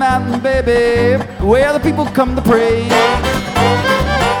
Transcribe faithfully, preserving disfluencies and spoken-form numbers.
mountain, baby, where the people come to pray.